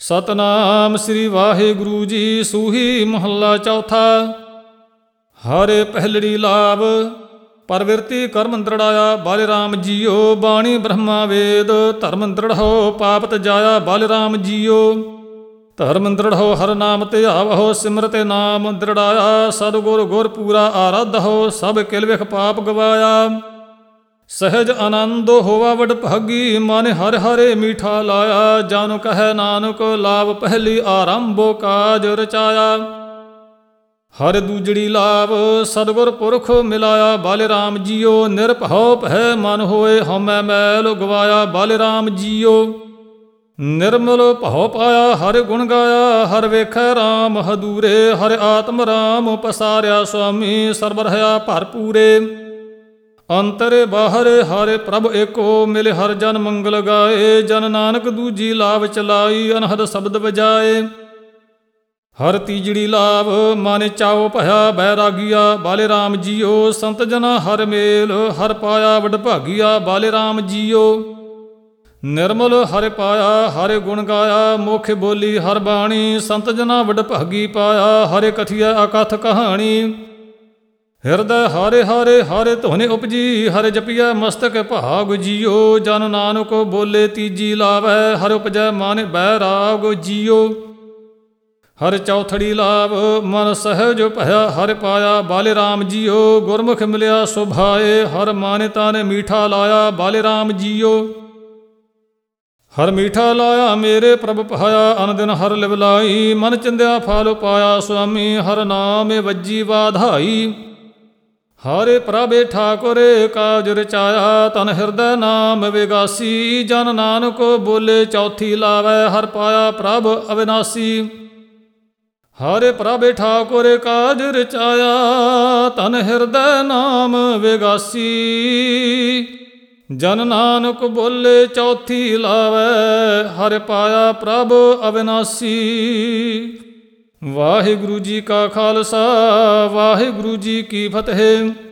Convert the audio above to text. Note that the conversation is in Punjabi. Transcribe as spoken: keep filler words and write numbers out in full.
ਸਤਨਾਮ ਸ੍ਰੀ ਵਾਹਿਗੁਰੂ ਜੀ। ਸੂਹੀ ਮਹੱਲਾ ਚੌਥਾ। ਹਰਿ ਪਹਿਲੜੀ ਲਾਭ ਪਰਵਿਰਤੀ ਕਰਮ ਦ੍ਰਿੜਾਇਆ ਬਾਲ ਰਾਮ ਜੀਓ। ਬਾਣੀ ਬ੍ਰਹਮਾ ਵੇਦ ਧਰਮ ਦ੍ਰਿੜਹੁ ਪਾਪ ਤਜਾਇਆ ਬਾਲ ਰਾਮ ਜੀਓ। ਧਰਮ ਦ੍ਰਿੜਹੁ ਹਰ ਨਾਮ ਧਿਆਵਹੁ ਸਿਮਰਤੇ ਨਾਮ ਦ੍ਰਿੜਾਇਆ। ਸਤਿਗੁਰ ਗੁਰ ਪੂਰਾ ਆਰਾਧਹੁ ਸਭ ਕਿਲ ਵਿਖ ਪਾਪ ਗਵਾਇਆ। ਸਹਿਜ ਆਨੰਦ ਹੋਵਾ ਵਡ ਭਾਗੀ ਮਨ ਹਰਿ ਹਰਿ ਮੀਠਾ ਲਾਇਆ। ਜਨ ਕਹੈ ਨਾਨਕ ਲਾਭ ਪਹਿਲੀ ਆਰੰਭੋ ਕਾਜ ਰਚਾਇਆ। ਹਰਿ ਦੂਜੜੀ ਲਾਭ ਸਤਿਗੁਰ ਪੁਰਖ ਮਿਲਾਇਆ ਬਾਲ ਰਾਮ ਜੀਓ। ਨਿਰਭਉ ਭੈ ਮਨ ਹੋਏ ਹਉਮੈ ਮੈਲ ਗਵਾਇਆ ਬਾਲ ਰਾਮ ਜੀਓ। ਨਿਰਮਲ ਭਉ ਪਾਇਆ ਹਰਿ ਗੁਣ ਗਾਇਆ। ਹਰਿ ਵੇਖੈ ਰਾਮ ਹਦੂਰੇ ਹਰਿ ਆਤਮ ਰਾਮ ਪਸਾਰਿਆ ਸੁਆਮੀ ਸਰਬ ਰਹਾ ਭਰਪੂਰੇ। ਅੰਤਰੇ ਬਾਹਰੇ ਹਰਿ ਪ੍ਰਭ ਏਕੋ ਮਿਲੇ ਹਰ ਜਨ ਮੰਗਲ ਗਾਏ। ਜਨ ਨਾਨਕ ਦੂਜੀ ਲਾਭ ਚਲਾਈ ਅਨਹਦ ਸ਼ਬਦ ਵਜਾਏ। ਹਰ ਤੀਜੜੀ ਲਾਭ ਮਨ ਚਾਉ ਭਇਆ ਬੈਰਾਗੀਆ ਬਾਲੇ ਰਾਮ ਜੀਓ। ਸੰਤ ਜਨਾ ਹਰ ਮੇਲ ਹਰ ਪਾਇਆ ਵਡ ਭਾਗੀਆ ਬਾਲੇ ਰਾਮ ਜੀਓ। ਨਿਰਮਲ ਹਰਿ ਪਾਇਆ ਹਰਿ ਗੁਣ ਗਾਇਆ ਮੁਖ ਬੋਲੀ ਹਰ ਬਾਣੀ। ਸੰਤ ਜਨਾ ਵਡ ਭਾਗੀ ਪਾਇਆ ਹਰਿ ਕਥੀਆ ਅਕਥ ਕਹਾਣੀ। ਹਿਰਦੈ ਹਰਿ ਹਰਿ ਹਰਿ ਧੁਨਿ ਉਪਜੀ ਹਰਿ ਜਪੀਐ ਮਸਤਕ ਭਾਗ ਜੀਓ। ਜਨ ਨਾਨਕ ਬੋਲੇ ਤੀਜੀ ਲਾਵੈ ਹਰਿ ਉਪਜੈ ਮਨ ਬੈਰਾਗ ਜੀਓ। ਹਰਿ ਚੌਥੜੀ ਲਾਭ ਮਨ ਸਹਿਜ ਭਇਆ ਹਰਿ ਪਾਇਆ ਬਾਲੇ ਰਾਮ ਜੀਓ। ਗੁਰਮੁਖ ਮਿਲਿਆ ਸੁਭਾਏ ਹਰ ਮਾਨਿ ਤਾਨੇ ਮੀਠਾ ਲਾਇਆ ਬਾਲੇ ਰਾਮ ਜੀਓ। ਹਰ ਮੀਠਾ ਲਾਇਆ ਮੇਰੇ ਪ੍ਰਭ ਪਾਇਆ ਅਨ ਦਿਨ ਹਰ ਲਿਵ ਲਾਈ। ਮਨ ਚਿੰਦਿਆ ਫਲ ਪਾਇਆ ਸੁਆਮੀ ਹਰ ਨਾਮੇ ਵੱਜੀ ਵਾਧਾਈ। ਹਰਿ ਪ੍ਰਭੇ ਠਾਕੁਰੇ ਕਾਜ ਰਚਾਇਆ ਤਨ ਹਿਰਦੈ ਨਾਮ ਵਿਗਾਸੀ। ਜਨ ਨਾਨਕ ਬੋਲੇ ਚੌਥੀ ਲਾਵੈ ਹਰ ਪਾਇਆ ਪ੍ਰਭ ਅਵਿਨਾਸੀ। ਹਰਿ ਪ੍ਰਭੇ ਠਾਕੁਰੇ ਕਾਜ ਰਚਾਇਆ ਤਨ ਹਿਰਦੈ ਨਾਮ ਵਿਗਾਸੀ। ਜਨ ਨਾਨਕ ਬੋਲੇ ਚੌਥੀ ਲਾਵੈ ਹਰਿ ਪਾਇਆ ਪ੍ਰਭ ਅਵਿਨਾਸੀ। ਵਾਹਿਗੁਰੂ ਜੀ ਕਾ ਖਾਲਸਾ ਵਾਹਿਗੁਰੂ ਜੀ ਕੀ ਫਤਿਹ।